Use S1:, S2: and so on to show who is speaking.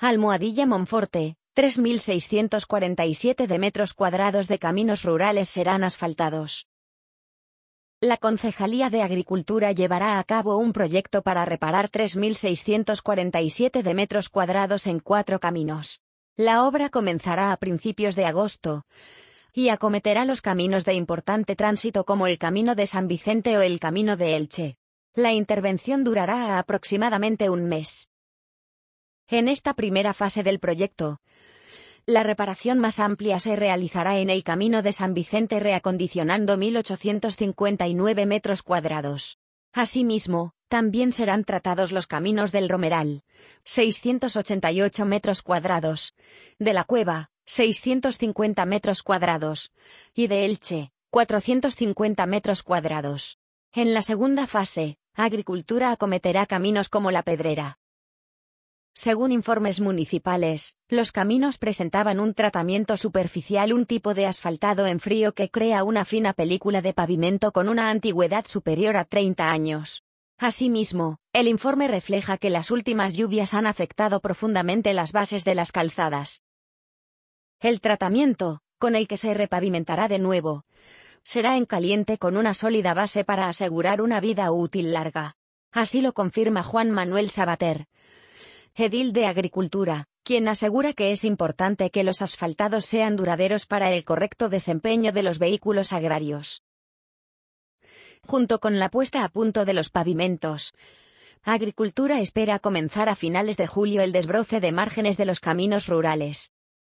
S1: Almohadilla Monforte, 3.647 de metros cuadrados de caminos rurales serán asfaltados. La Concejalía de Agricultura llevará a cabo un proyecto para reparar 3.647 de metros cuadrados en 4 caminos. La obra comenzará a principios de agosto y acometerá los caminos de importante tránsito como el Camino de San Vicente o el Camino de Elche. La intervención durará aproximadamente un mes. En esta primera fase del proyecto, la reparación más amplia se realizará en el Camino de San Vicente reacondicionando 1.859 metros cuadrados. Asimismo, también serán tratados los caminos del Romeral, 688 metros cuadrados, de la Cueva, 650 metros cuadrados, y de Elche, 450 metros cuadrados. En la segunda fase, Agricultura acometerá caminos como La Pedrera. Según informes municipales, los caminos presentaban un tratamiento superficial, un tipo de asfaltado en frío que crea una fina película de pavimento con una antigüedad superior a 30 años. Asimismo, el informe refleja que las últimas lluvias han afectado profundamente las bases de las calzadas. El tratamiento, con el que se repavimentará de nuevo, será en caliente con una sólida base para asegurar una vida útil larga. Así lo confirma Juan Manuel Sabater, edil de Agricultura, quien asegura que es importante que los asfaltados sean duraderos para el correcto desempeño de los vehículos agrarios. Junto con la puesta a punto de los pavimentos, Agricultura espera comenzar a finales de julio el desbroce de márgenes de los caminos rurales.